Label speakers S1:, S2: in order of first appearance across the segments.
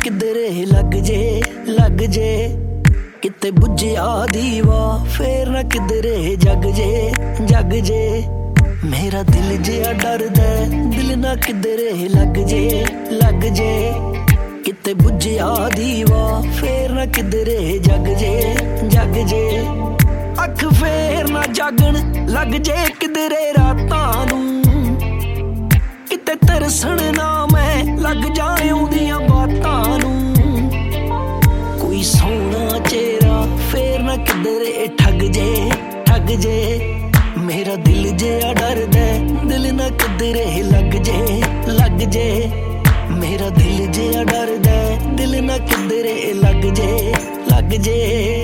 S1: किधरे लग जे किते बुझिया दीवा फिर ना किधरे जग जे मेरा दिल जिया डरदा दिल ना किधरे लग जे किते बुझिया दीवा फिर ना किधरे जग जे अख फेर ना जागण लग जे किधरे रातां नूं किते तरसण ना मैं लग जाए उदियां बातां नूं कोई सोहना चेहरा फिर ना किधरे ठग जे मेरा दिल जिया डरदा दिल ना किधरे लग जे मेरा दिल जिया डरदा दिल ना किधरे लग जे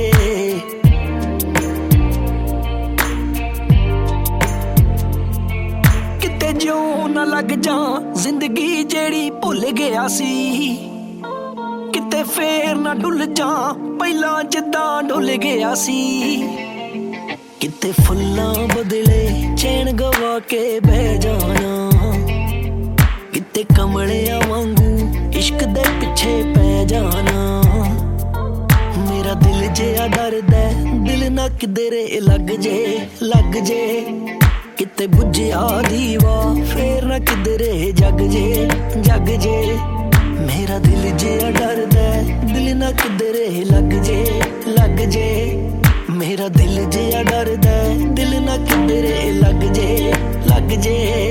S1: किते जो ना लग जा जिंदगी जेड़ी भुल गया सी किते फेर ना डुल जा पहला जिद्दां डुल गया सी किते फुल्लां बदले चैन गवा के बह जाना किते कमलियां वांगू इश्क दे पिछे पै जाना मेरा दिल जिया डरदा दिल ना किधरे लग जे किते बुझिया दीवा फिर ना किधरे जग जे मेरा दिल जिया डरदा दिल ना किधरे लग जे मेरा दिल जिया डरदा दिल ना किधरे लग जे